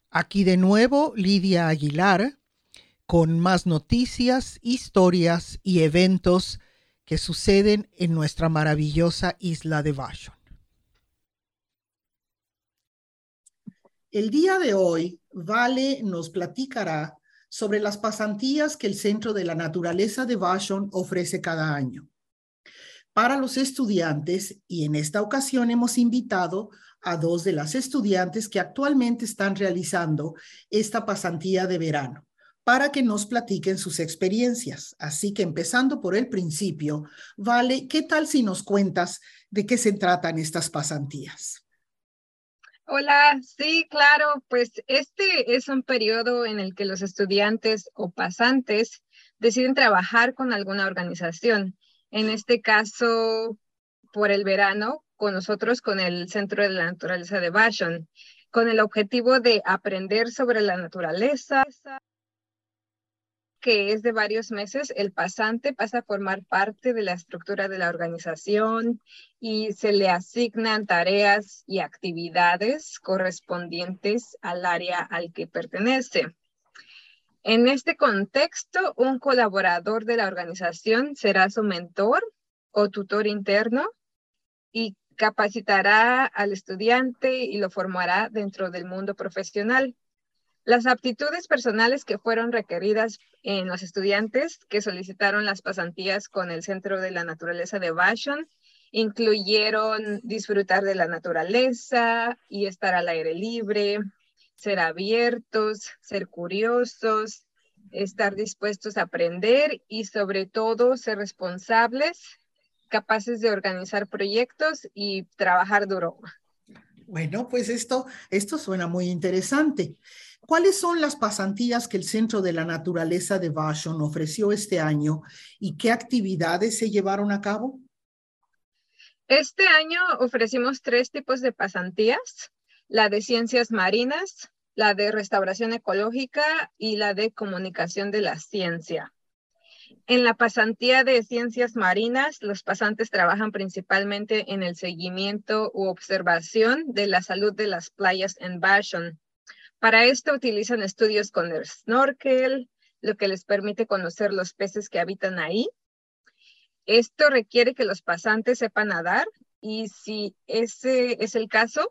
Aquí de nuevo Lidia Aguilar con más noticias, historias y eventos que suceden en nuestra maravillosa isla de Vashon. El día de hoy, Vale nos platicará sobre las pasantías que el Centro de la Naturaleza de Vashon ofrece cada año para los estudiantes, y en esta ocasión hemos invitado a dos de las estudiantes que actualmente están realizando esta pasantía de verano para que nos platiquen sus experiencias. Así que empezando por el principio, Vale, ¿qué tal si nos cuentas de qué se tratan estas pasantías? Hola, sí, claro, pues este es un periodo en el que los estudiantes o pasantes deciden trabajar con alguna organización. En este caso, por el verano, con nosotros, con el Centro de la Naturaleza de Vashon, con el objetivo de aprender sobre la naturaleza, que es de varios meses. El pasante pasa a formar parte de la estructura de la organización y se le asignan tareas y actividades correspondientes al área al que pertenece. En este contexto, un colaborador de la organización será su mentor o tutor interno y capacitará al estudiante y lo formará dentro del mundo profesional. Las aptitudes personales que fueron requeridas en los estudiantes que solicitaron las pasantías con el Centro de la Naturaleza de Vashon incluyeron disfrutar de la naturaleza y estar al aire libre, ser abiertos, ser curiosos, estar dispuestos a aprender y sobre todo ser responsables, capaces de organizar proyectos y trabajar duro. Bueno, pues esto suena muy interesante. ¿Cuáles son las pasantías que el Centro de la Naturaleza de Vashon ofreció este año y qué actividades se llevaron a cabo? Este año ofrecimos 3 tipos de pasantías: la de ciencias marinas, la de restauración ecológica y la de comunicación de la ciencia. En la pasantía de ciencias marinas, los pasantes trabajan principalmente en el seguimiento u observación de la salud de las playas en Vashon. Para esto utilizan estudios con el snorkel, lo que les permite conocer los peces que habitan ahí. Esto requiere que los pasantes sepan nadar y si ese es el caso,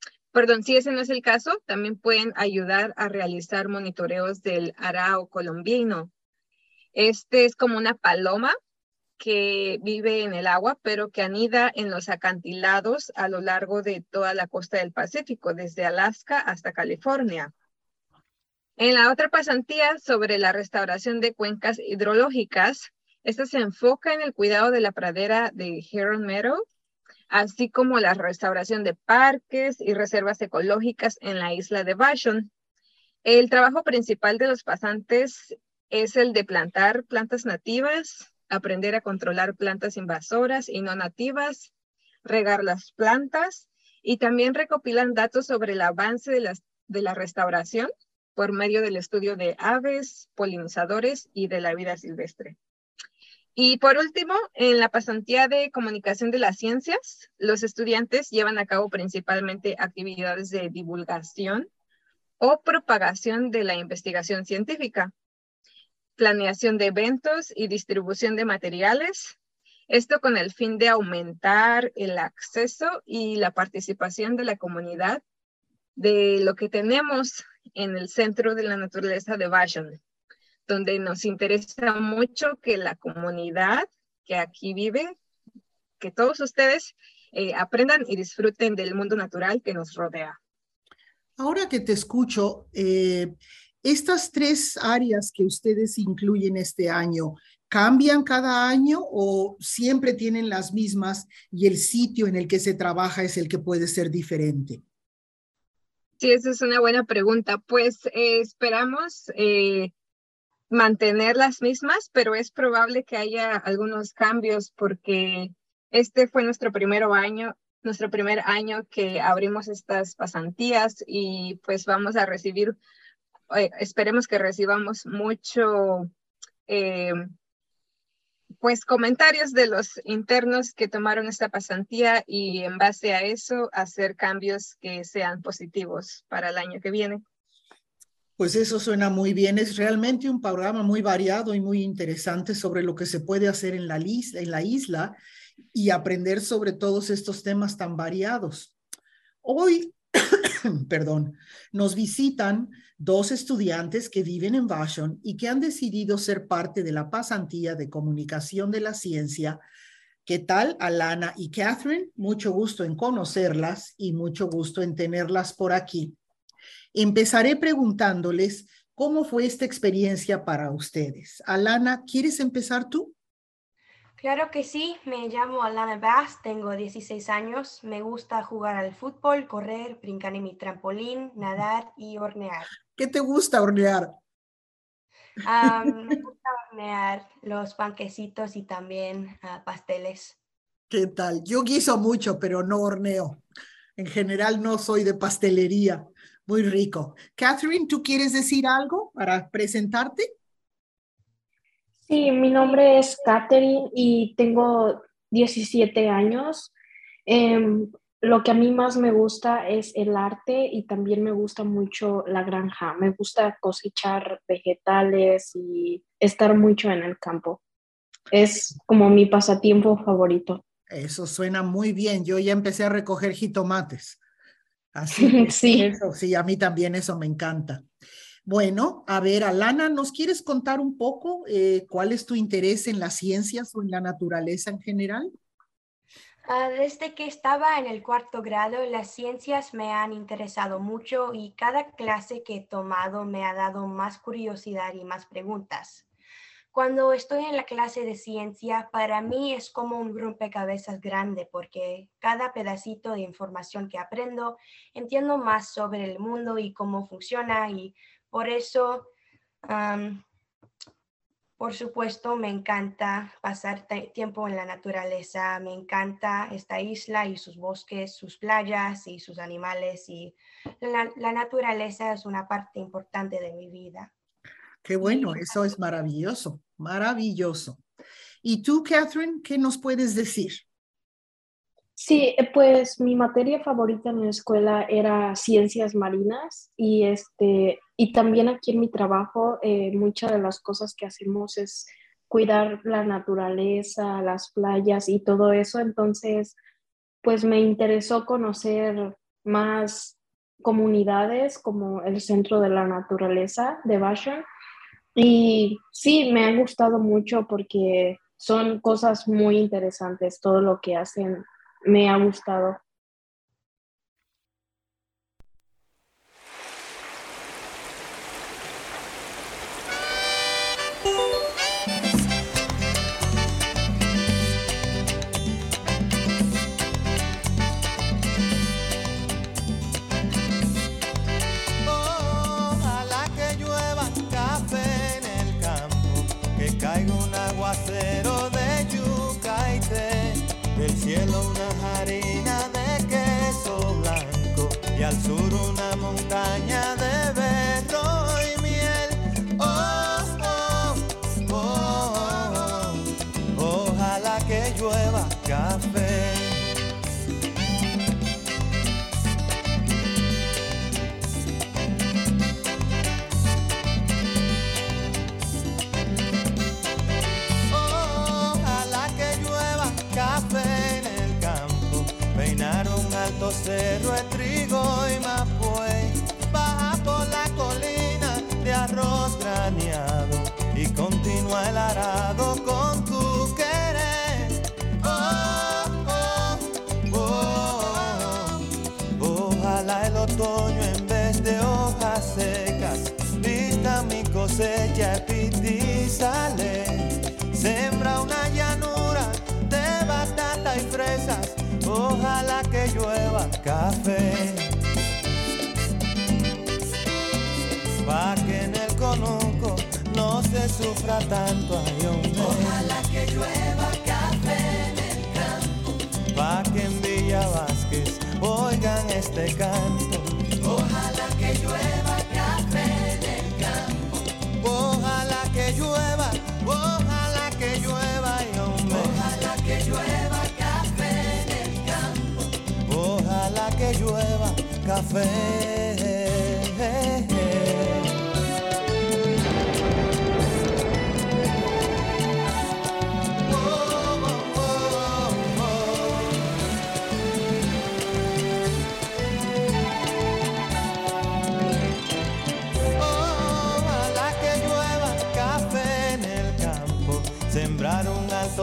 si ese no es el caso, también pueden ayudar a realizar monitoreos del arao colombino. Este es como una paloma que vive en el agua, pero que anida en los acantilados a lo largo de toda la costa del Pacífico, desde Alaska hasta California. En la otra pasantía sobre la restauración de cuencas hidrológicas, esta se enfoca en el cuidado de la pradera de Heron Meadow, así como la restauración de parques y reservas ecológicas en la isla de Vashon. El trabajo principal de los pasantes es el de plantar plantas nativas, aprender a controlar plantas invasoras y no nativas, regar las plantas y también recopilan datos sobre el avance de la restauración por medio del estudio de aves, polinizadores y de la vida silvestre. Y por último, en la pasantía de comunicación de las ciencias, los estudiantes llevan a cabo principalmente actividades de divulgación o propagación de la investigación científica, planeación de eventos y distribución de materiales. Esto con el fin de aumentar el acceso y la participación de la comunidad de lo que tenemos en el Centro de la Naturaleza de Vashon, donde nos interesa mucho que la comunidad que aquí vive, que todos ustedes aprendan y disfruten del mundo natural que nos rodea. Ahora que te escucho, estas 3 áreas que ustedes incluyen este año, ¿cambian cada año o siempre tienen las mismas y el sitio en el que se trabaja es el que puede ser diferente? Sí, esa es una buena pregunta. Pues esperamos mantener las mismas, pero es probable que haya algunos cambios porque este fue nuestro primer año que abrimos estas pasantías y pues vamos a recibir, esperemos que recibamos mucho, eh, pues comentarios de los internos que tomaron esta pasantía y en base a eso hacer cambios que sean positivos para el año que viene. Pues eso suena muy bien. Es realmente un programa muy variado y muy interesante sobre lo que se puede hacer en la isla y aprender sobre todos estos temas tan variados. Hoy, perdón, nos visitan dos estudiantes que viven en Vashon y que han decidido ser parte de la pasantía de comunicación de la ciencia. ¿Qué tal, Alana y Catherine? Mucho gusto en conocerlas y mucho gusto en tenerlas por aquí. Empezaré preguntándoles cómo fue esta experiencia para ustedes. Alana, ¿quieres empezar tú? Claro que sí, me llamo Alana Bass, tengo 16 años, me gusta jugar al fútbol, correr, brincar en mi trampolín, nadar y hornear. ¿Qué te gusta hornear? Me gusta hornear los panquecitos y también pasteles. ¿Qué tal? Yo guiso mucho, pero no horneo. En general no soy de pastelería. Muy rico. Catherine, ¿tú quieres decir algo para presentarte? Sí, mi nombre es Katherine y tengo 17 años. Lo que a mí más me gusta es el arte y también me gusta mucho la granja. Me gusta cosechar vegetales y estar mucho en el campo. Es como mi pasatiempo favorito. Eso suena muy bien. Yo ya empecé a recoger jitomates. Así que Sí. eso, sí, a mí también eso me encanta. Bueno, a ver, Alana, ¿nos quieres contar un poco cuál es tu interés en las ciencias o en la naturaleza en general? Desde que estaba en el 4º grado, las ciencias me han interesado mucho y cada clase que he tomado me ha dado más curiosidad y más preguntas. Cuando estoy en la clase de ciencia, para mí es como un rompecabezas grande porque cada pedacito de información que aprendo, entiendo más sobre el mundo y cómo funciona y por eso, por supuesto, me encanta pasar tiempo en la naturaleza. Me encanta esta isla y sus bosques, sus playas y sus animales y la naturaleza es una parte importante de mi vida. Qué bueno, eso es maravilloso, maravilloso. ¿Y tú, Catherine, qué nos puedes decir? Sí, pues mi materia favorita en la escuela era ciencias marinas y también aquí en mi trabajo muchas de las cosas que hacemos es cuidar la naturaleza, las playas y todo eso. Entonces, pues me interesó conocer más comunidades como el Centro de la Naturaleza de Vashon. Y sí, me ha gustado mucho porque son cosas muy interesantes, todo lo que hacen me ha gustado. Ojalá que llueva café en el campo, que caiga un aguacero de yuca y té, del cielo una harina de queso blanco y al sur una montaña de berro y miel. Oh, oh, oh, oh, ojalá que llueva café. Cerro de trigo y mapuey, baja por la colina de arroz graneado y continúa el arado con tu querer. Oh, oh, oh, ojalá el otoño en vez de hojas secas vista mi cosecha y sale, sembra una llanura de batata y fresas. Ojalá que llueva café, pa' que en el conuco no se sufra tanto. Ojalá que llueva café en el campo, pa' que en Villa Vázquez oigan este canto. Ojalá que llueva café en el campo, ojalá que llueva, ojalá que llueva y ojalá que llueva. Ojalá que llueva café.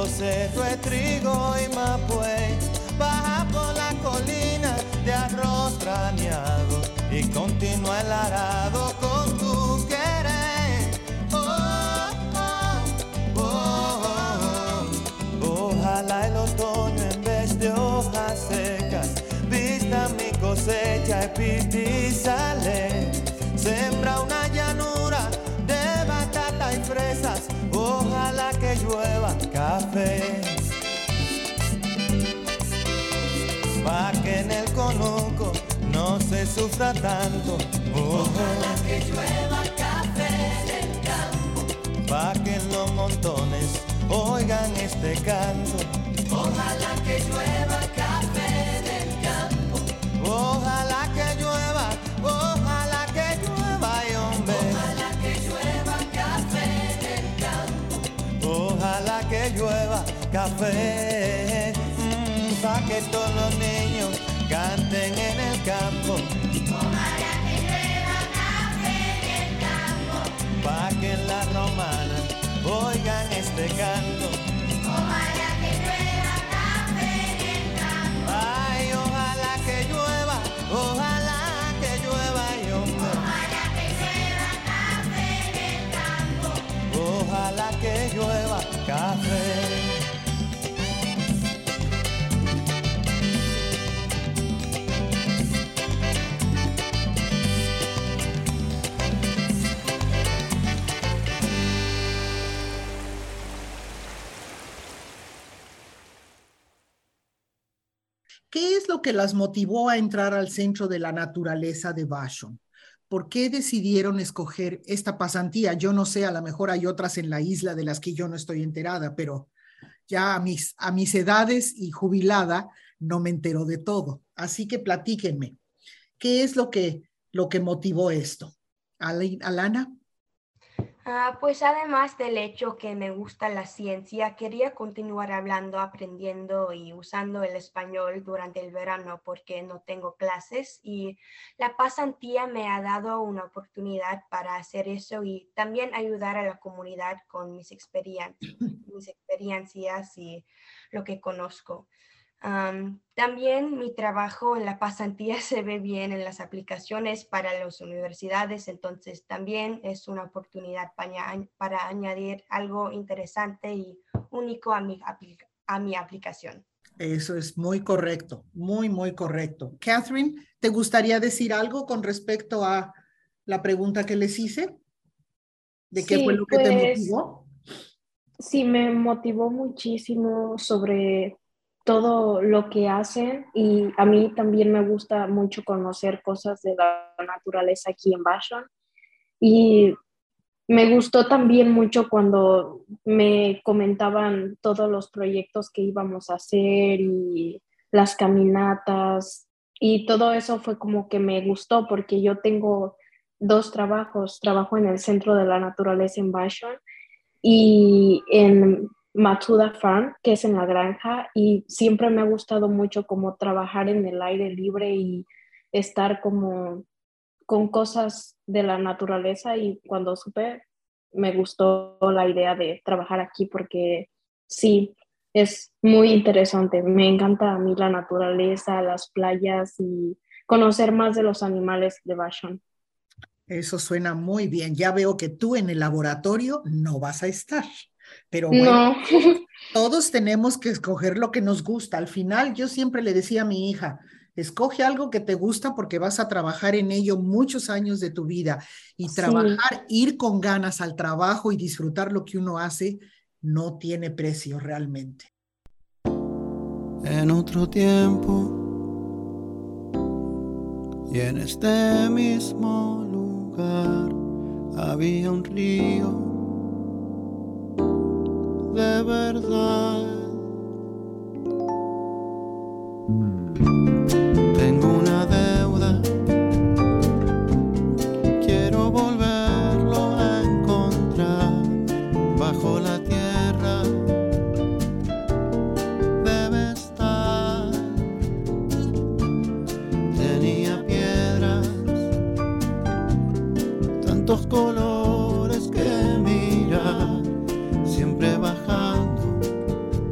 cerro de trigo y mapuey, baja por la colina de arroz craneado y continúa el arado con tu querer. Oh, oh, oh, oh. Ojalá el otoño en vez de hojas secas vista mi cosecha y pistizales. Sembra una llanura de batata y fresas, ojalá que llueva café. Pa' que en el conuco no se sufra tanto, ojalá que llueva café en el campo. Pa' que en los montones oigan este canto, ojalá que llueva café en el campo. Ojalá que llueva, y hombre. Ojalá que llueva café en el campo. Ojalá que llueva café, pa' que todos los niños canten en el campo. Ojalá que llueva café en el campo. Pa' que en la romana oigan este canto. Ojalá que llueva café en el campo. Ay, ojalá que llueva, y hombre. Ojalá que llueva café en el campo. Ojalá que llueva café. ¿Qué es lo que las motivó a entrar al Centro de la Naturaleza de Vashon? ¿Por qué decidieron escoger esta pasantía? Yo no sé, a lo mejor hay otras en la isla de las que yo no estoy enterada, pero ya a mis edades y jubilada no me entero de todo. Así que platíquenme, ¿qué es lo que motivó esto? Alana. Pues además del hecho que me gusta la ciencia, quería continuar hablando, aprendiendo y usando el español durante el verano porque no tengo clases y la pasantía me ha dado una oportunidad para hacer eso y también ayudar a la comunidad con mis experiencias y lo que conozco. También mi trabajo en la pasantía se ve bien en las aplicaciones para las universidades, entonces también es una oportunidad para añadir algo interesante y único a mi aplicación. Eso es muy correcto, muy, muy correcto. Catherine, ¿te gustaría decir algo con respecto a la pregunta que les hice? ¿De qué fue lo que te motivó? Sí, me motivó muchísimo sobre todo lo que hacen y a mí también me gusta mucho conocer cosas de la naturaleza aquí en Vashon y me gustó también mucho cuando me comentaban todos los proyectos que íbamos a hacer y las caminatas y todo eso fue como que me gustó porque yo tengo 2 trabajos, trabajo en el Centro de la Naturaleza en Vashon y en Matsuda Farm, que es en la granja, y siempre me ha gustado mucho como trabajar en el aire libre y estar como con cosas de la naturaleza y cuando supe me gustó la idea de trabajar aquí porque sí, es muy interesante. Me encanta a mí la naturaleza, las playas y conocer más de los animales de Vashon. Eso suena muy bien. Ya veo que tú en el laboratorio no vas a estar. Pero bueno, No. todos tenemos que escoger lo que nos gusta. Al final, yo siempre le decía a mi hija, escoge algo que te gusta porque vas a trabajar en ello muchos años de tu vida. Y trabajar, ir con ganas al trabajo y disfrutar lo que uno hace, no tiene precio realmente. En otro tiempo y en este mismo lugar había un río de verdad. Tengo una deuda, quiero volverlo a encontrar. Bajo la tierra debe estar. Tenía piedras, tantos colores que mirar, siempre bajando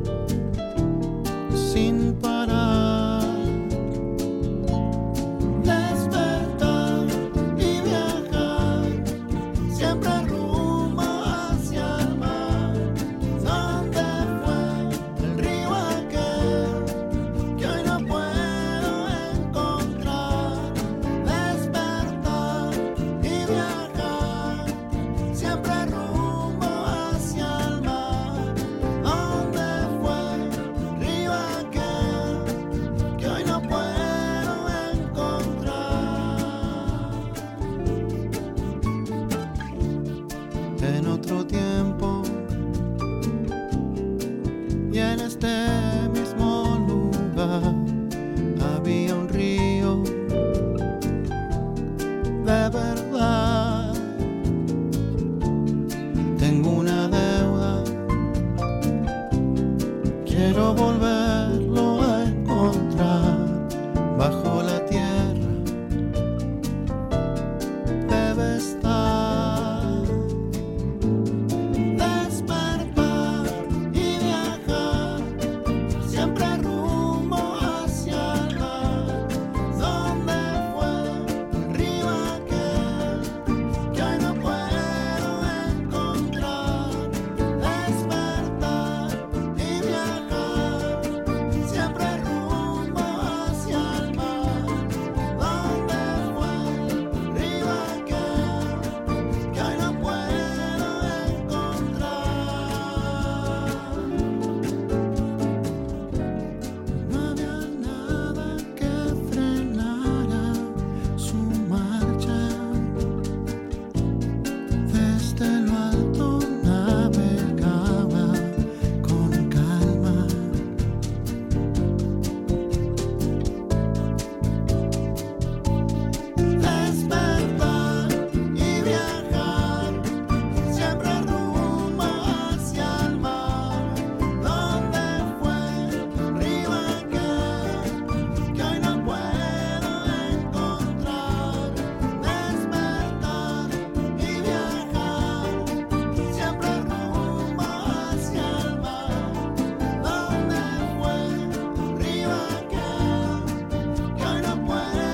en otro tiempo y en este mismo lugar había un río de verdad. Tengo una deuda, quiero volverlo a encontrar bajo la tierra. Debe estar, despertar y viajar, siempre rumbo hacia el mar. ¿Dónde fue el río aquel que hoy no puedo encontrar? Despertar y viajar, siempre rumbo hacia el mar. ¿Dónde fue el río aquel que hoy no puedo encontrar? No había nada que frenara su marcha. Desde lo alto navegaba con calma. Despertar y viajar, siempre rumbo hacia el mar. ¿Dónde fue el río aquel que hoy no puedo encontrar? Despertar y viajar, siempre rumbo hacia el mar. ¿Dónde fue el río aquel que hoy no puedo encontrar?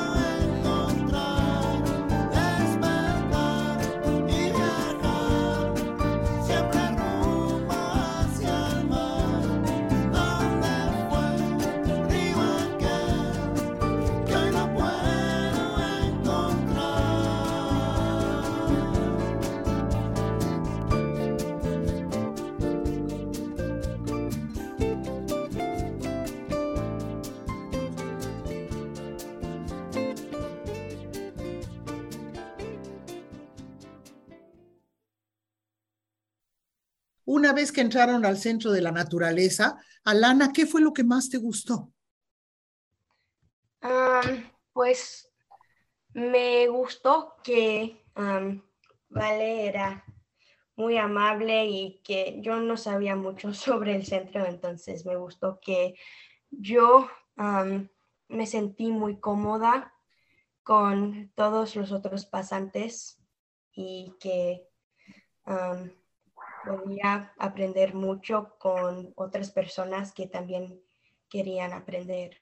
Despertar y viajar, siempre rumbo hacia el mar. ¿Dónde fue el río aquel que hoy no puedo Una vez que entraron al centro de la naturaleza, Alana, ¿qué fue lo que más te gustó? Pues me gustó que Vale era muy amable y que yo no sabía mucho sobre el centro, entonces me gustó que yo me sentí muy cómoda con todos los otros pasantes y que podía aprender mucho con otras personas que también querían aprender.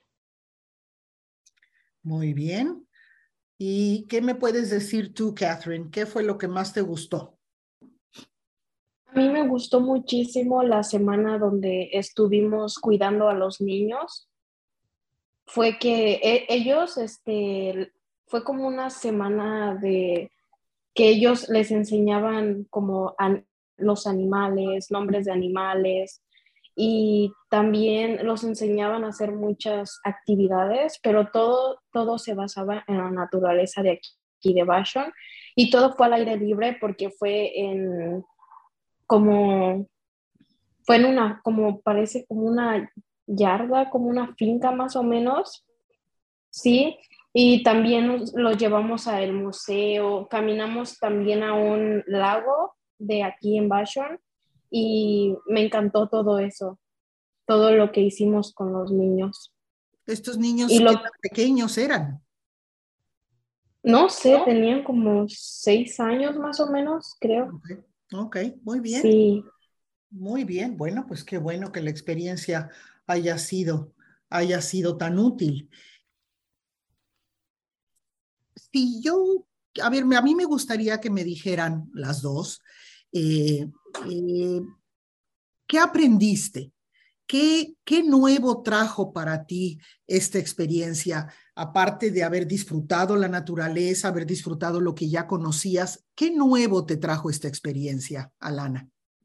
Muy bien. ¿Y qué me puedes decir tú, Catherine? ¿Qué fue lo que más te gustó? A mí me gustó muchísimo la semana donde estuvimos cuidando a los niños. Fue que ellos, fue como una semana de que ellos les enseñaban como los animales, nombres de animales, y también los enseñaban a hacer muchas actividades, pero todo se basaba en la naturaleza de aquí de Vashon, y todo fue al aire libre porque como, fue en una, como parece como una yarda, como una finca más o menos, ¿sí? Y también los llevamos al museo, caminamos también a un lago de aquí en Vashon y me encantó todo eso, todo lo que hicimos con los niños. Estos niños Y que tan pequeños eran. no sé, tenían como 6 años más o menos, creo. Ok, muy bien. Sí. Muy bien. Bueno, pues qué bueno que la experiencia haya sido tan útil. Si yo, a ver, a mí me gustaría que me dijeran las dos, ¿qué aprendiste? ¿Qué nuevo trajo para ti esta experiencia? Aparte de haber disfrutado la naturaleza, haber disfrutado lo que ya conocías, ¿qué nuevo te trajo esta experiencia, Alana?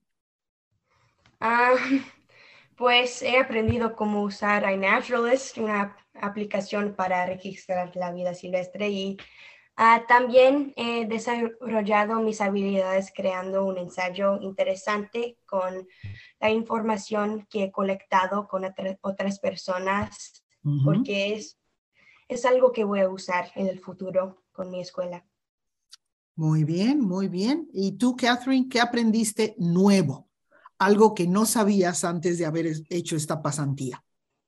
Pues he aprendido cómo usar iNaturalist, una aplicación para registrar la vida silvestre, y También he desarrollado mis habilidades creando un ensayo interesante con la información que he colectado con otras personas, porque es algo que voy a usar en el futuro con mi escuela. Muy bien, muy bien. ¿Y tú, Catherine, qué aprendiste nuevo? Algo que no sabías antes de haber hecho esta pasantía.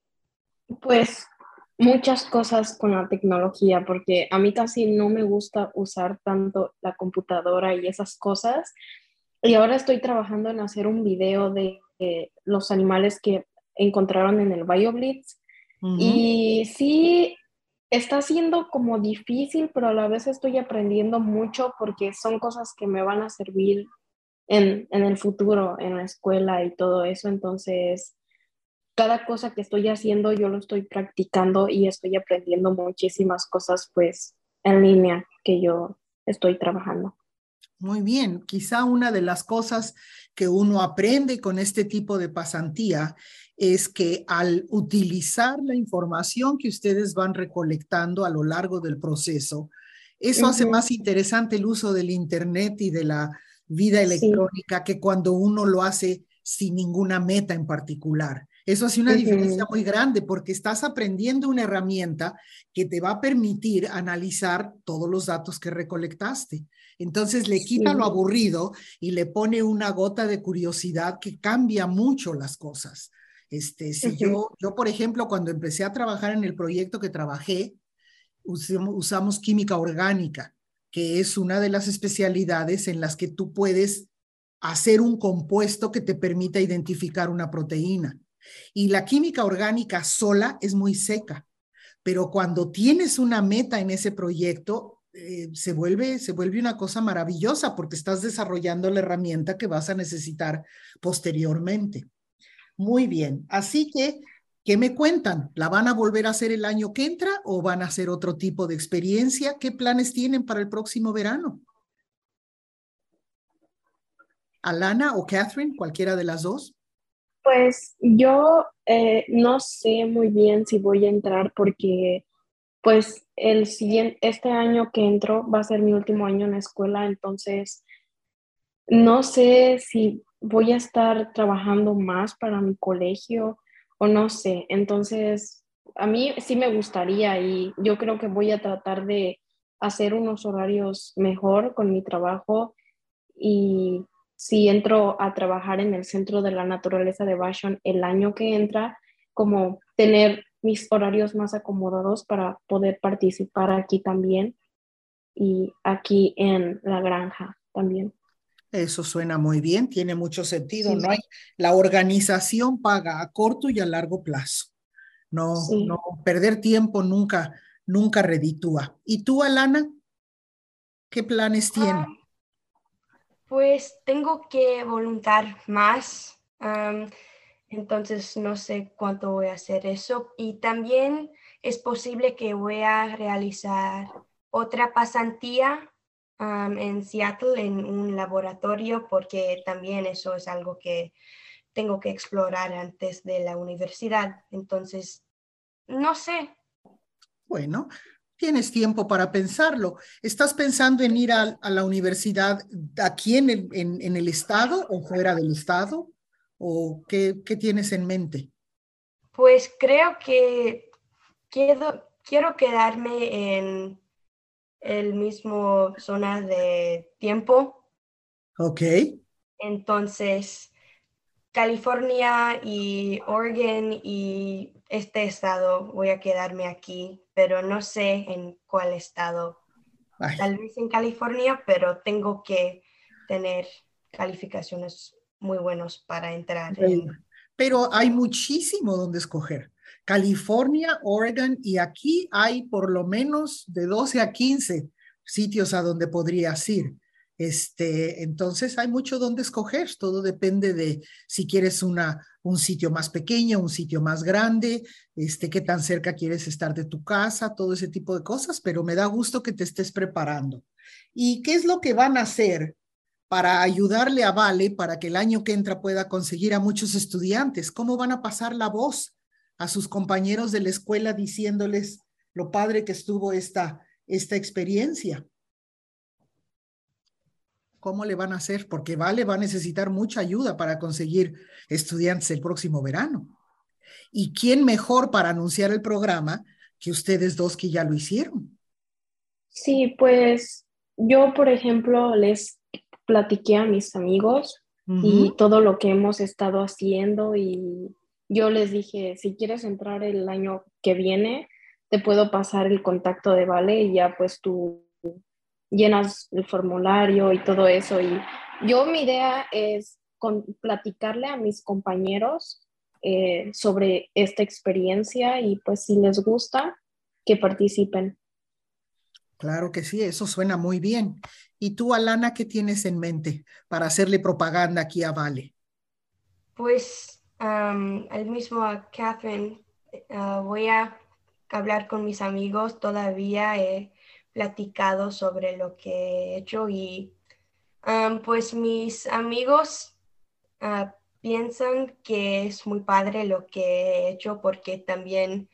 Pues muchas cosas con la tecnología, porque a mí casi no me gusta usar tanto la computadora y esas cosas. Y ahora estoy trabajando en hacer un video de los animales que encontraron en el BioBlitz. Y sí, está siendo como difícil, pero a la vez estoy aprendiendo mucho porque son cosas que me van a servir en el futuro, en la escuela y todo eso. Entonces, cada cosa que estoy haciendo yo lo estoy practicando y estoy aprendiendo muchísimas cosas pues en línea que yo estoy trabajando. Muy bien, quizá una de las cosas que uno aprende con este tipo de pasantía es que al utilizar la información que ustedes van recolectando a lo largo del proceso, eso hace más interesante el uso del Internet y de la vida electrónica que cuando uno lo hace sin ninguna meta en particular. Eso hace una diferencia muy grande porque estás aprendiendo una herramienta que te va a permitir analizar todos los datos que recolectaste. Entonces le quita lo aburrido y le pone una gota de curiosidad que cambia mucho las cosas. Yo, por ejemplo, cuando empecé a trabajar en el proyecto que trabajé, usamos química orgánica, que es una de las especialidades en las que tú puedes hacer un compuesto que te permita identificar una proteína. Y la química orgánica sola es muy seca, pero cuando tienes una meta en ese proyecto, se vuelve una cosa maravillosa porque estás desarrollando la herramienta que vas a necesitar posteriormente. Muy bien, así que, ¿qué me cuentan? ¿La van a volver a hacer el año que entra o van a hacer otro tipo de experiencia? ¿Qué planes tienen para el próximo verano? Alana o Catherine, cualquiera de las dos. Pues yo no sé muy bien si voy a entrar porque pues este año que entro va a ser mi último año en la escuela, entonces no sé si voy a estar trabajando más para mi colegio o no sé. Entonces, a mí sí me gustaría y yo creo que voy a tratar de hacer unos horarios mejor con mi trabajo y si entro a trabajar en el Centro de la Naturaleza de Vashon el año que entra, como tener mis horarios más acomodados para poder participar aquí también y aquí en la granja también. Eso suena muy bien, tiene mucho sentido. Sí. No hay, la organización paga a corto y a largo plazo. No, no perder tiempo nunca reditúa. ¿Y tú, Alana? ¿Qué planes tienes? Pues tengo que voluntar más, entonces no sé cuánto voy a hacer eso. Y también es posible que voy a realizar otra pasantía en Seattle en un laboratorio, porque también eso es algo que tengo que explorar antes de la universidad. Entonces, no sé. Bueno, tienes tiempo para pensarlo. ¿Estás pensando en ir a la universidad aquí en el estado o fuera del estado? ¿O qué tienes en mente? Pues creo que quiero quedarme en el mismo zona de tiempo. Ok. Entonces, California y Oregon y este estado voy a quedarme aquí, pero no sé en cuál estado. Ay. Tal vez en California, pero tengo que tener calificaciones muy buenas para entrar en... Pero hay muchísimo donde escoger. California, Oregon y aquí hay por lo menos de 12 a 15 sitios a donde podrías ir. Entonces hay mucho donde escoger. Todo depende de si quieres un sitio más pequeño, un sitio más grande, qué tan cerca quieres estar de tu casa, todo ese tipo de cosas, pero me da gusto que te estés preparando. ¿Y qué es lo que van a hacer para ayudarle a Vale para que el año que entra pueda conseguir a muchos estudiantes? ¿Cómo van a pasar la voz a sus compañeros de la escuela diciéndoles lo padre que estuvo esta esta experiencia. ¿Cómo le van a hacer? Porque Vale va a necesitar mucha ayuda para conseguir estudiantes el próximo verano. ¿Y quién mejor para anunciar el programa que ustedes dos que ya lo hicieron? Sí, pues yo, por ejemplo, les platiqué a mis amigos y todo lo que hemos estado haciendo y yo les dije, si quieres entrar el año que viene, te puedo pasar el contacto de Vale y ya pues tú llenas el formulario y todo eso. Y yo mi idea es platicarle a mis compañeros sobre esta experiencia y pues si les gusta, que participen. Claro que sí, eso suena muy bien. ¿Y tú, Alana, qué tienes en mente para hacerle propaganda aquí a Vale? Pues al mismo a Catherine, voy a hablar con mis amigos. Todavía he platicado sobre lo que he hecho y pues mis amigos piensan que es muy padre lo que he hecho porque también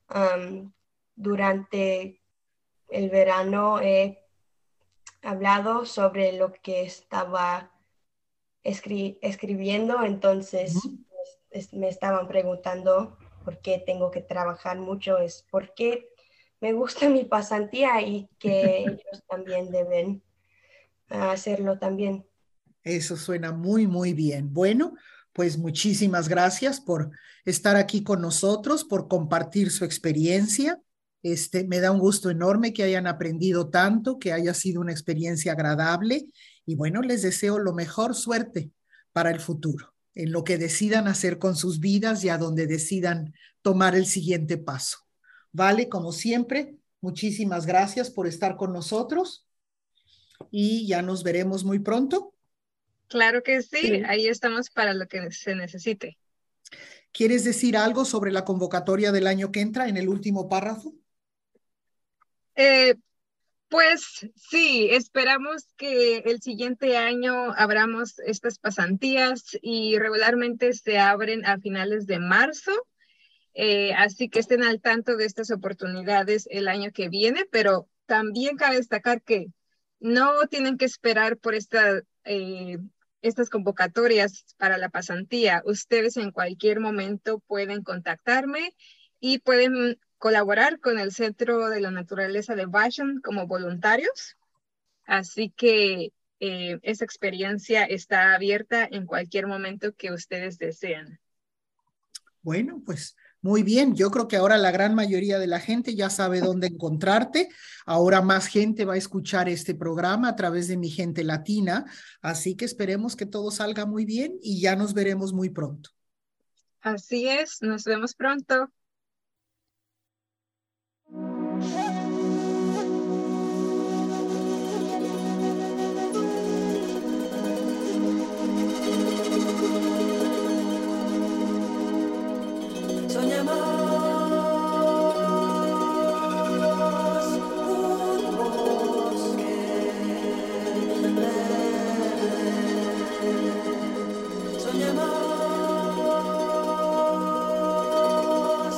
durante el verano he hablado sobre lo que estaba escribiendo, entonces me estaban preguntando por qué tengo que trabajar mucho, es porque me gusta mi pasantía y que ellos también deben hacerlo también. Eso suena muy, muy bien. Bueno, pues muchísimas gracias por estar aquí con nosotros, por compartir su experiencia. Me da un gusto enorme que hayan aprendido tanto, que haya sido una experiencia agradable y bueno, les deseo lo mejor suerte para el futuro, en lo que decidan hacer con sus vidas y a donde decidan tomar el siguiente paso. Vale, como siempre, muchísimas gracias por estar con nosotros y ya nos veremos muy pronto. Claro que sí, Sí. ahí estamos para lo que se necesite. ¿Quieres decir algo sobre la convocatoria del año que entra en el último párrafo? Pues sí, esperamos que el siguiente año abramos estas pasantías y regularmente se abren a finales de marzo. Así que estén al tanto de estas oportunidades el año que viene, pero también cabe destacar que no tienen que esperar por estas convocatorias para la pasantía. Ustedes en cualquier momento pueden contactarme y pueden colaborar con el Centro de la Naturaleza de Vashon como voluntarios. Así que esa experiencia está abierta en cualquier momento que ustedes deseen. Bueno, pues muy bien. Yo creo que ahora la gran mayoría de la gente ya sabe dónde encontrarte. Ahora más gente va a escuchar este programa a través de Mi Gente Latina. Así que esperemos que todo salga muy bien y ya nos veremos muy pronto. Así es, nos vemos pronto. Soñamos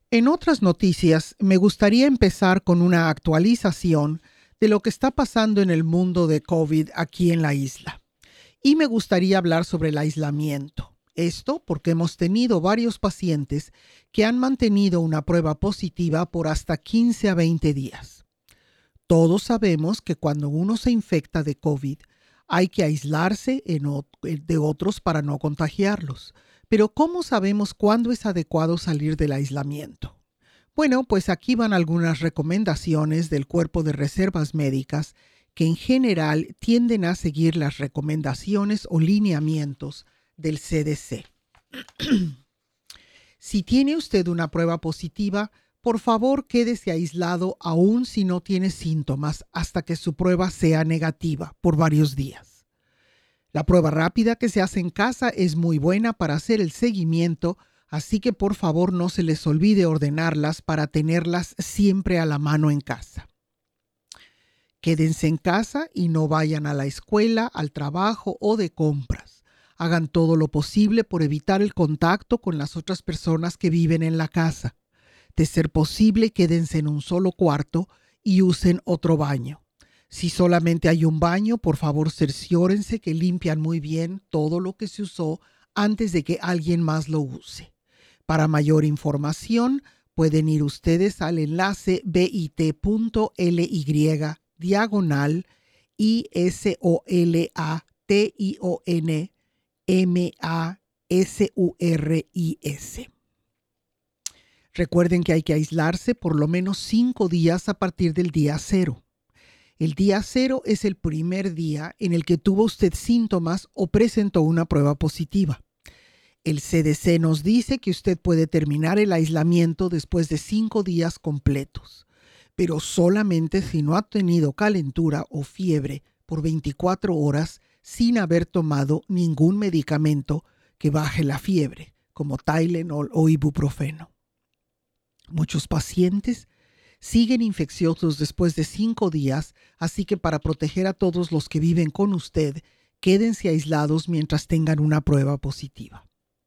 En otras noticias, me gustaría empezar con una actualización de lo que está pasando en el mundo de COVID aquí en la isla. Y me gustaría hablar sobre el aislamiento. Esto porque hemos tenido varios pacientes que han mantenido una prueba positiva por hasta 15 a 20 días. Todos sabemos que cuando uno se infecta de COVID, hay que aislarse de otros para no contagiarlos. Pero ¿cómo sabemos cuándo es adecuado salir del aislamiento? Bueno, pues aquí van algunas recomendaciones del Cuerpo de Reservas Médicas que en general tienden a seguir las recomendaciones o lineamientos del CDC. Si tiene usted una prueba positiva, por favor quédese aislado aún si no tiene síntomas hasta que su prueba sea negativa por varios días. La prueba rápida que se hace en casa es muy buena para hacer el seguimiento, así que por favor no se les olvide ordenarlas para tenerlas siempre a la mano en casa. Quédense en casa y no vayan a la escuela, al trabajo o de compras. Hagan todo lo posible por evitar el contacto con las otras personas que viven en la casa. De ser posible, quédense en un solo cuarto y usen otro baño. Si solamente hay un baño, por favor cerciórense que limpian muy bien todo lo que se usó antes de que alguien más lo use. Para mayor información, pueden ir ustedes al enlace bit.ly/ISOLATIONMASURIS. Recuerden que hay que aislarse por lo menos 5 días a partir del día 0. El día 0 es el primer día en el que tuvo usted síntomas o presentó una prueba positiva. El CDC nos dice que usted puede terminar el aislamiento después de 5 días completos, pero solamente si no ha tenido calentura o fiebre por 24 horas sin haber tomado ningún medicamento que baje la fiebre, como Tylenol o ibuprofeno. Muchos pacientes siguen infecciosos después de 5 días, así que para proteger a todos los que viven con usted, quédense aislados mientras tengan una prueba positiva.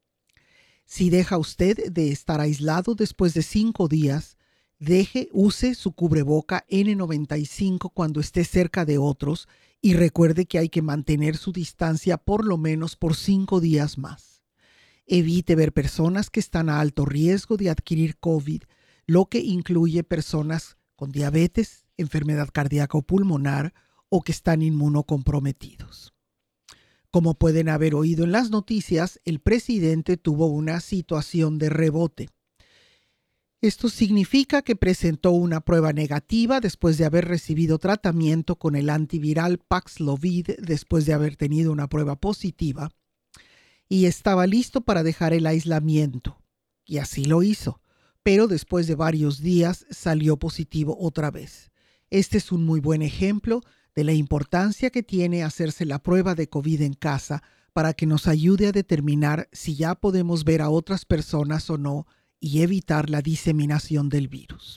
Si deja usted de estar aislado después de 5 días, use su cubreboca N95 cuando esté cerca de otros y recuerde que hay que mantener su distancia por lo menos por 5 días más. Evite ver personas que están a alto riesgo de adquirir COVID, lo que incluye personas con diabetes, enfermedad cardíaca o pulmonar o que están inmunocomprometidos. Como pueden haber oído en las noticias, el presidente tuvo una situación de rebote. Esto significa que presentó una prueba negativa después de haber recibido tratamiento con el antiviral Paxlovid después de haber tenido una prueba positiva y estaba listo para dejar el aislamiento. Y así lo hizo. Pero después de varios días salió positivo otra vez. Este es un muy buen ejemplo de la importancia que tiene hacerse la prueba de COVID en casa para que nos ayude a determinar si ya podemos ver a otras personas o no y evitar la diseminación del virus.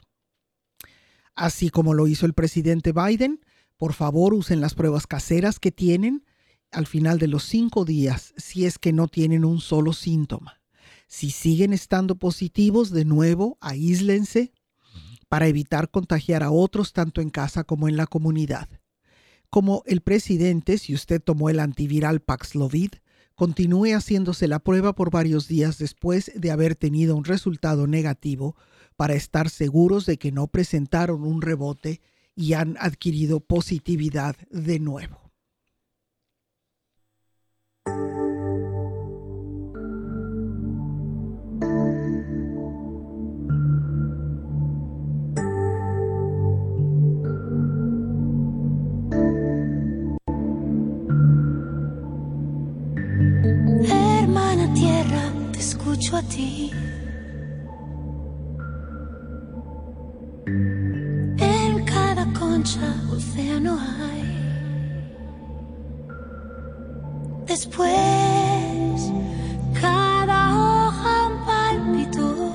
Así como lo hizo el presidente Biden, por favor usen las pruebas caseras que tienen al final de los 5 días si es que no tienen un solo síntoma. Si siguen estando positivos, de nuevo, aíslense para evitar contagiar a otros tanto en casa como en la comunidad. Como el presidente, si usted tomó el antiviral Paxlovid, continúe haciéndose la prueba por varios días después de haber tenido un resultado negativo para estar seguros de que no presentaron un rebote y han adquirido positividad de nuevo. Hermana tierra, te escucho a ti. En cada concha océano hay. Después, cada hoja un pálpito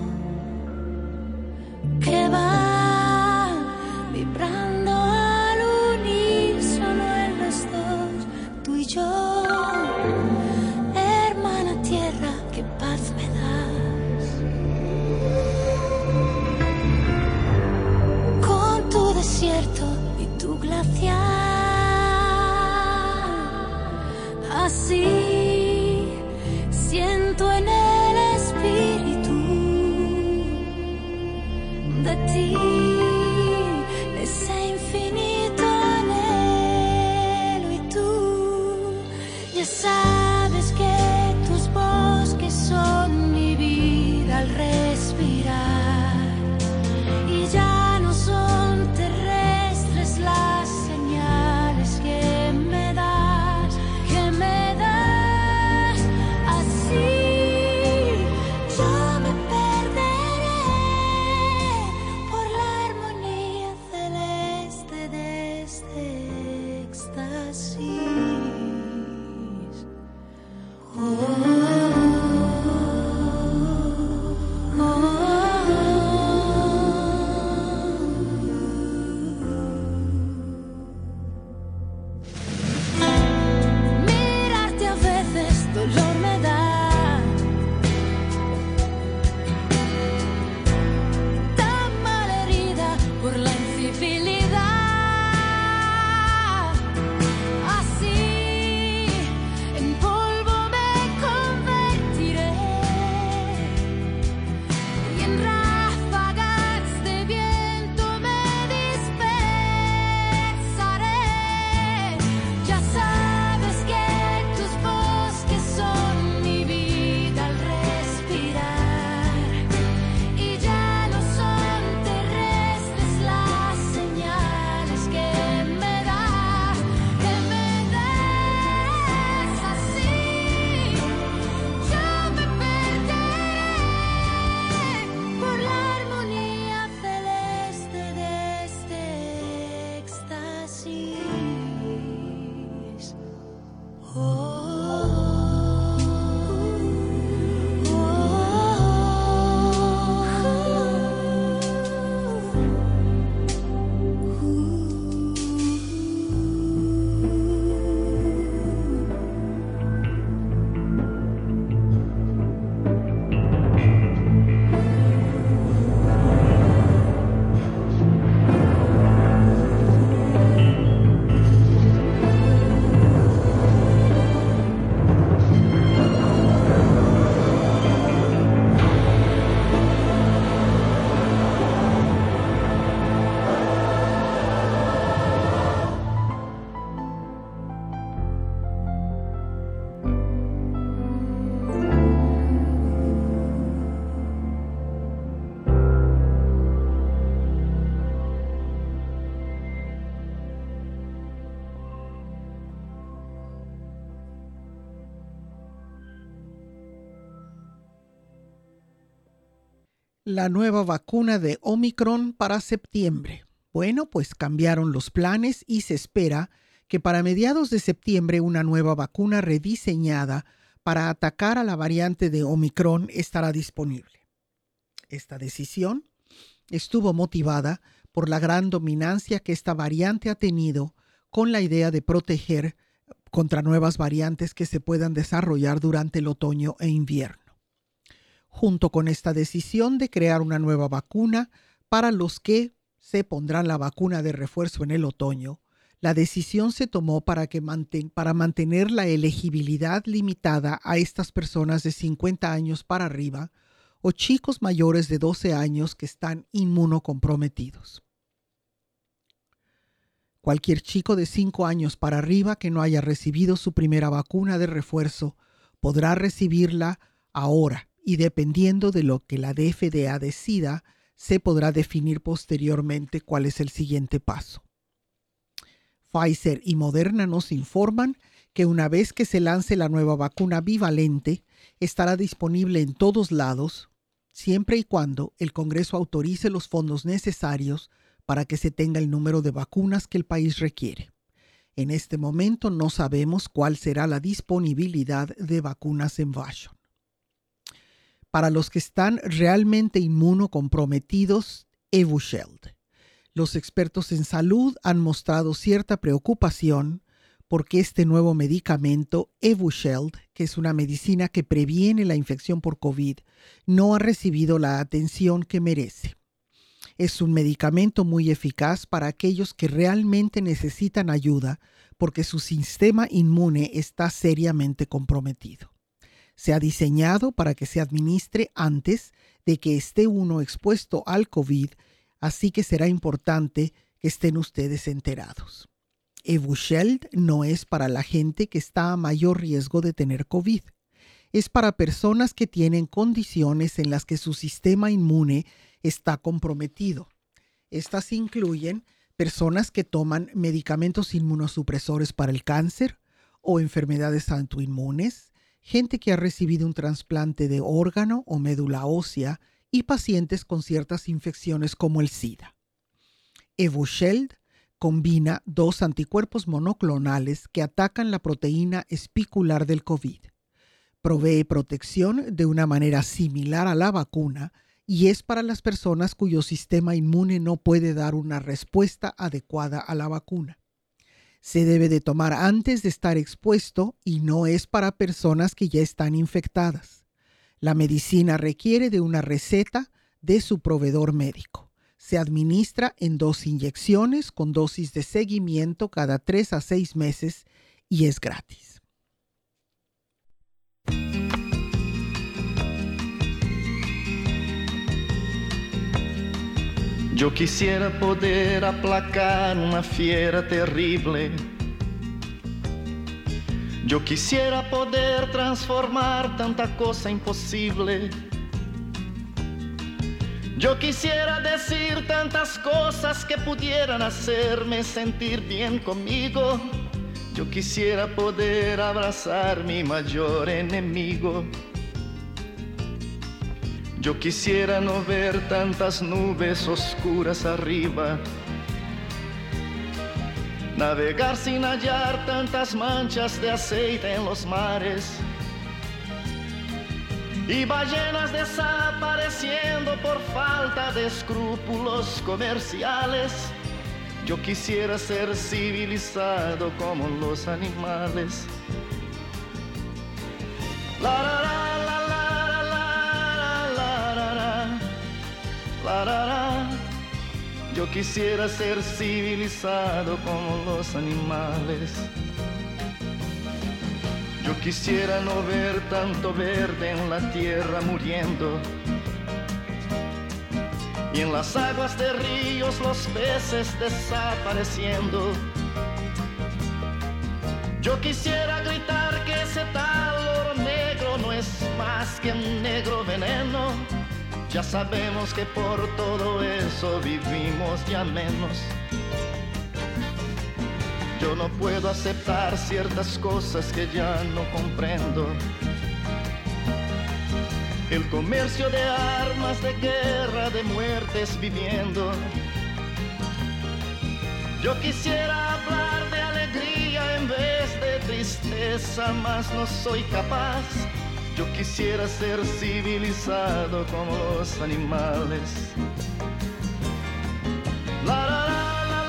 que va vibrando al unísono en los dos, tú y yo. Hermana tierra, qué paz me das. de ti, ese infinito anhelo, y tú ya sabes que tus bosques son mi vida al respirar, y ya no son terrestres las señales que me das, así yo me perderé por la armonía celeste de este éxtasis. Mirarte a veces dolor me da, tan malherida por la incivilidad. Así en polvo me convertiré, y en ráfagas de viento me dispersaré. Ya sabes que tus bosques son mi vida al respirar, y ya no son terrestres las señales que me das, así yo me perderé por la armonía celeste de este éxtasis. La nueva vacuna de Omicron para septiembre. Bueno, pues cambiaron los planes y se espera que para mediados de septiembre una nueva vacuna rediseñada para atacar a la variante de Omicron estará disponible. Esta decisión estuvo motivada por la gran dominancia que esta variante ha tenido con la idea de proteger contra nuevas variantes que se puedan desarrollar durante el otoño e invierno. Junto con esta decisión de crear una nueva vacuna para los que se pondrán la vacuna de refuerzo en el otoño, la decisión se tomó para mantener la elegibilidad limitada a estas personas de 50 años para arriba o chicos mayores de 12 años que están inmunocomprometidos. Cualquier chico de 5 años para arriba que no haya recibido su primera vacuna de refuerzo podrá recibirla ahora, y dependiendo de lo que la FDA decida, se podrá definir posteriormente cuál es el siguiente paso. Pfizer y Moderna nos informan que una vez que se lance la nueva vacuna bivalente, estará disponible en todos lados, siempre y cuando el Congreso autorice los fondos necesarios para que se tenga el número de vacunas que el país requiere. En este momento no sabemos cuál será la disponibilidad de vacunas en Vashon. Para los que están realmente inmunocomprometidos, Evusheld. Los expertos en salud han mostrado cierta preocupación porque este nuevo medicamento, Evusheld, que es una medicina que previene la infección por COVID, no ha recibido la atención que merece. Es un medicamento muy eficaz para aquellos que realmente necesitan ayuda porque su sistema inmune está seriamente comprometido. Se ha diseñado para que se administre antes de que esté uno expuesto al COVID así que será importante que estén ustedes enterados. Evusheld no es para la gente que está a mayor riesgo de tener COVID. Es para personas que tienen condiciones en las que su sistema inmune está comprometido. Estas incluyen personas que toman medicamentos inmunosupresores para el cáncer o enfermedades autoinmunes, gente que ha recibido un trasplante de órgano o médula ósea y pacientes con ciertas infecciones como el SIDA. Evusheld combina 2 anticuerpos monoclonales que atacan la proteína espicular del COVID. Provee protección de una manera similar a la vacuna y es para las personas cuyo sistema inmune no puede dar una respuesta adecuada a la vacuna. Se debe de tomar antes de estar expuesto y no es para personas que ya están infectadas. La medicina requiere de una receta de su proveedor médico. Se administra en 2 inyecciones con dosis de seguimiento cada 3 a 6 meses y es gratis. Yo quisiera poder aplacar una fiera terrible. Yo quisiera poder transformar tanta cosa imposible. Yo quisiera decir tantas cosas que pudieran hacerme sentir bien conmigo. Yo quisiera poder abrazar mi mayor enemigo. Yo quisiera no ver tantas nubes oscuras arriba, navegar sin hallar tantas manchas de aceite en los mares y ballenas desapareciendo por falta de escrúpulos comerciales. Yo quisiera ser civilizado como los animales. La, la, la, la, la, la, la, la, la, la, la, la. Yo quisiera ser civilizado como los animales. Yo quisiera no ver tanto verde en la tierra muriendo y en las aguas de ríos los peces desapareciendo. Yo quisiera gritar que ese tal oro negro no es más que un negro veneno. Ya sabemos que por todo eso vivimos ya menos. Yo no puedo aceptar ciertas cosas que ya no comprendo. El comercio de armas, de guerra, de muertes viviendo. Yo quisiera hablar de alegría en vez de tristeza, mas no soy capaz. Yo quisiera ser civilizado como los animales. La, la, la.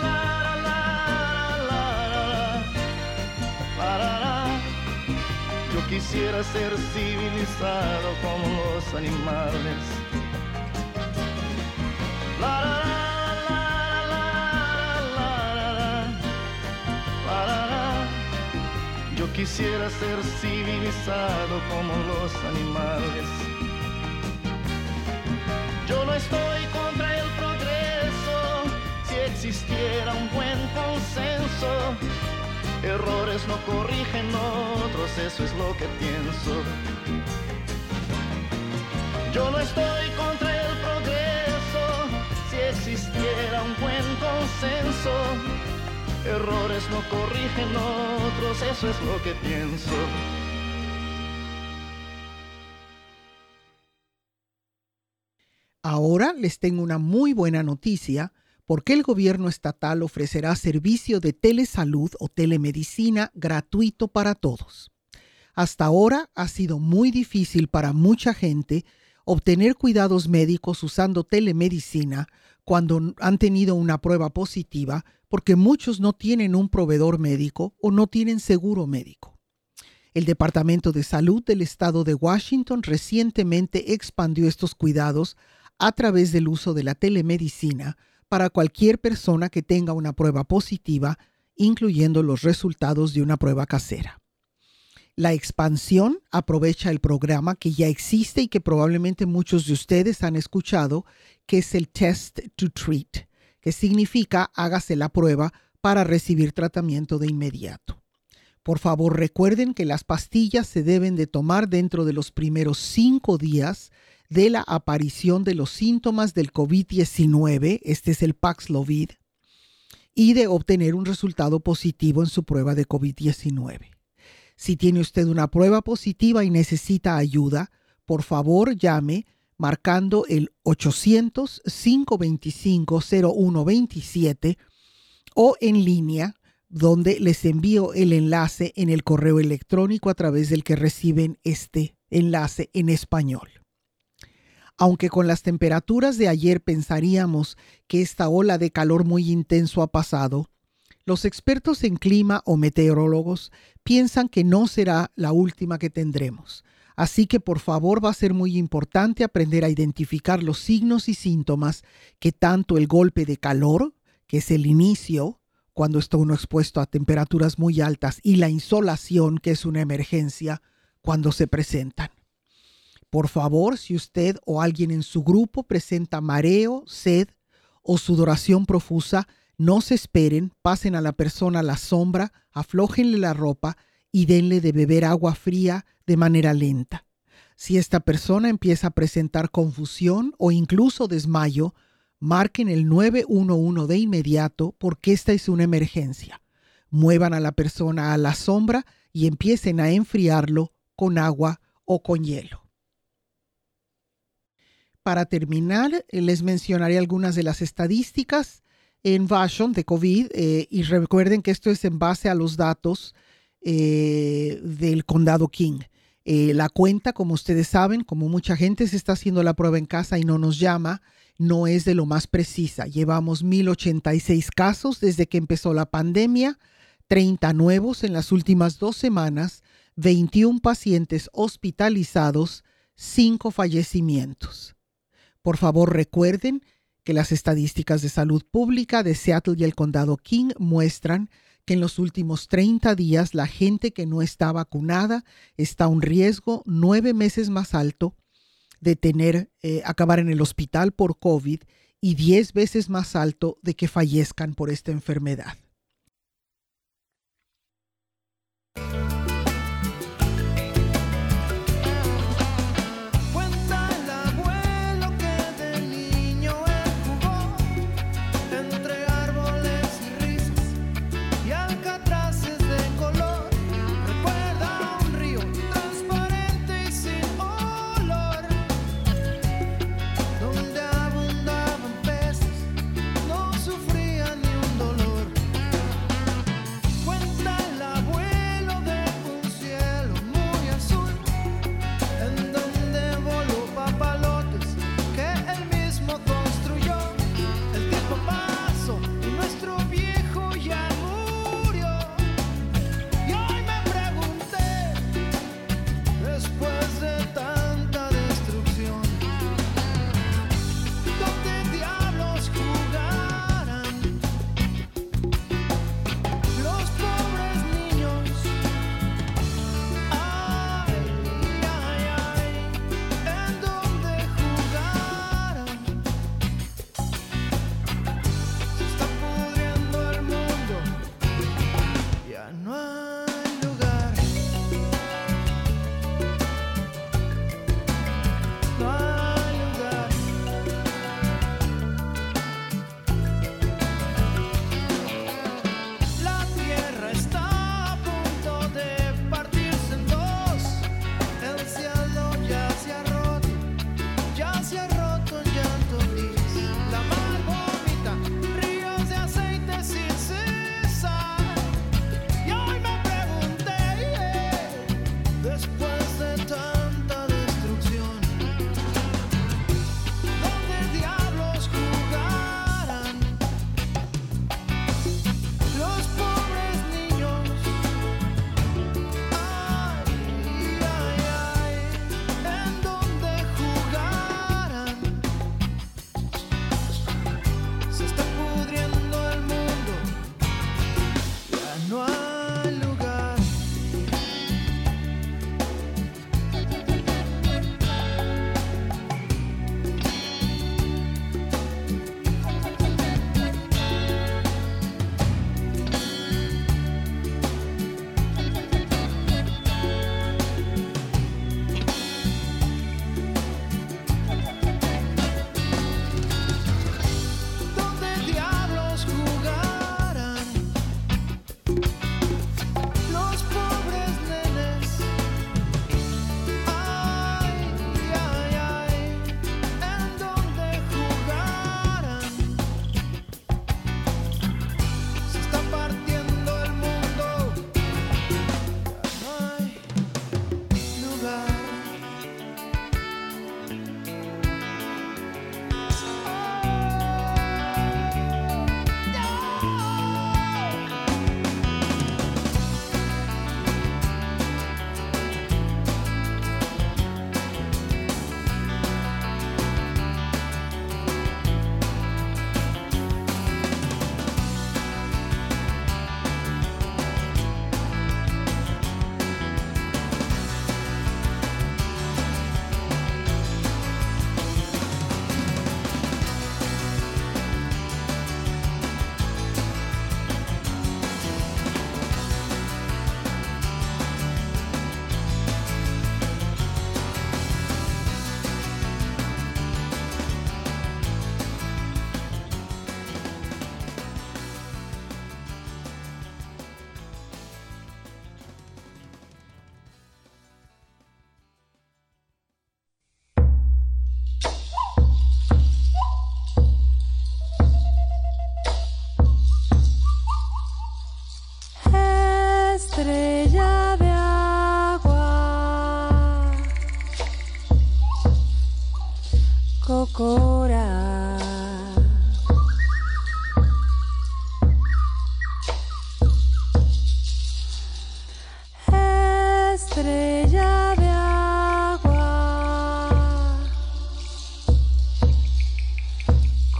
Yo quisiera ser civilizado como los animales. La, la, la, la, la, la, la, la, la. Yo quisiera ser civilizado como los animales. Yo no estoy contra el progreso si existiera un buen consenso. Errores no corrigen otros, eso es lo que pienso. Yo no estoy contra el progreso si existiera un buen consenso. Errores no corrigen otros, eso es lo que pienso. Ahora les tengo una muy buena noticia, porque el gobierno estatal ofrecerá servicio de telesalud o telemedicina gratuito para todos. Hasta ahora ha sido muy difícil para mucha gente obtener cuidados médicos usando telemedicina cuando han tenido una prueba positiva, porque muchos no tienen un proveedor médico o no tienen seguro médico. El Departamento de Salud del Estado de Washington recientemente expandió estos cuidados a través del uso de la telemedicina para cualquier persona que tenga una prueba positiva, incluyendo los resultados de una prueba casera. La expansión aprovecha el programa que ya existe y que probablemente muchos de ustedes han escuchado, que es el Test to Treat, que significa hágase la prueba para recibir tratamiento de inmediato. Por favor, recuerden que las pastillas se deben de tomar dentro de los primeros 5 días de la aparición de los síntomas del COVID-19, este es el Paxlovid, y de obtener un resultado positivo en su prueba de COVID-19. Si tiene usted una prueba positiva y necesita ayuda, por favor llame marcando el 800-525-0127 o en línea, donde les envío el enlace en el correo electrónico a través del que reciben este enlace en español. Aunque con las temperaturas de ayer pensaríamos que esta ola de calor muy intenso ha pasado, los expertos en clima o meteorólogos piensan que no será la última que tendremos. Así que por favor va a ser muy importante aprender a identificar los signos y síntomas que tanto el golpe de calor, que es el inicio, cuando está uno expuesto a temperaturas muy altas, y la insolación, que es una emergencia, cuando se presentan. Por favor, si usted o alguien en su grupo presenta mareo, sed o sudoración profusa, no se esperen, pasen a la persona a la sombra, aflójenle la ropa y denle de beber agua fría de manera lenta. Si esta persona empieza a presentar confusión o incluso desmayo, marquen el 911 de inmediato porque esta es una emergencia. Muevan a la persona a la sombra y empiecen a enfriarlo con agua o con hielo. Para terminar, les mencionaré algunas de las estadísticas en Vashon de COVID y recuerden que esto es en base a los datos del condado King. La cuenta, como ustedes saben, como mucha gente se está haciendo la prueba en casa y no nos llama, no es de lo más precisa. Llevamos 1,086 casos desde que empezó la pandemia, 30 nuevos en las últimas 2 semanas, 21 pacientes hospitalizados, 5 fallecimientos. Por favor, recuerden que las estadísticas de salud pública de Seattle y el condado King muestran que en los últimos 30 días la gente que no está vacunada está a un riesgo 9 veces más alto de acabar en el hospital por COVID y 10 veces más alto de que fallezcan por esta enfermedad.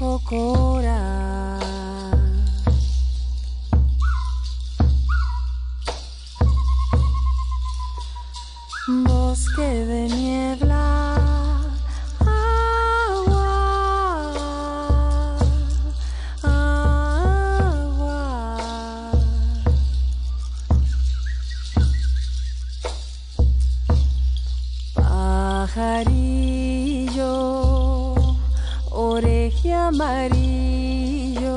Cocora. Bosque de niebla, agua, agua. Pajarillo, oreja amarillo,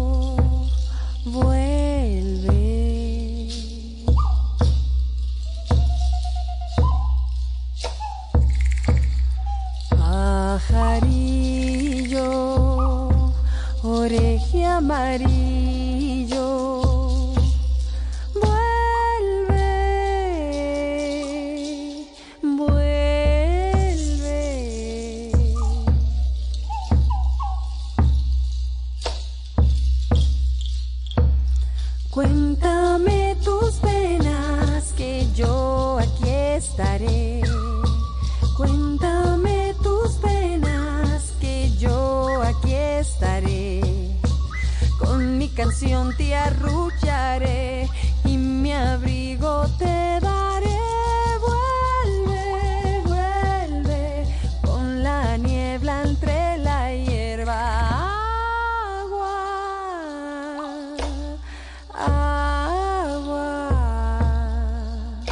vuelve. Pajarillo, oreja amarillo, vuelve, vuelve. Cuéntame tus penas que yo aquí estaré. Cuéntame tus penas que yo aquí estaré. Con mi canción te arrullaré y mi abrigo te daré. Vuelve, vuelve con la niebla entre la hierba. Agua, agua.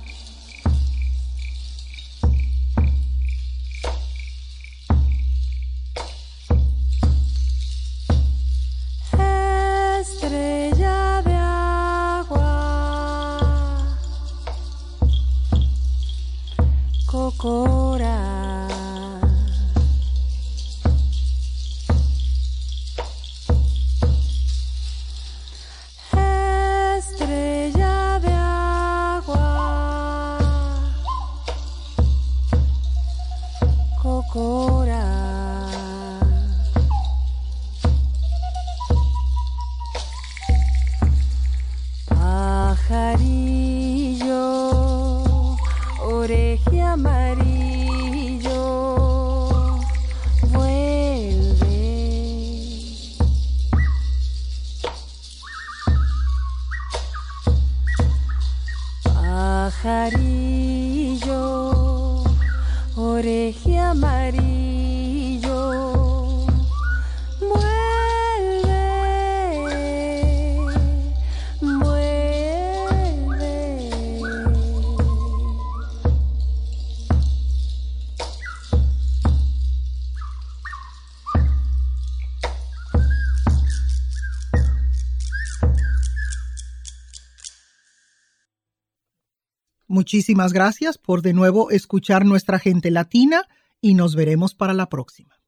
Estrella de agua, cocora. Estrella de agua, cocora. Pajarillo, oreja amarillo, vuelve. Pajarillo, oreja amarillo, vuelve, vuelve. Muchísimas gracias por de nuevo escuchar nuestra gente latina y nos veremos para la próxima.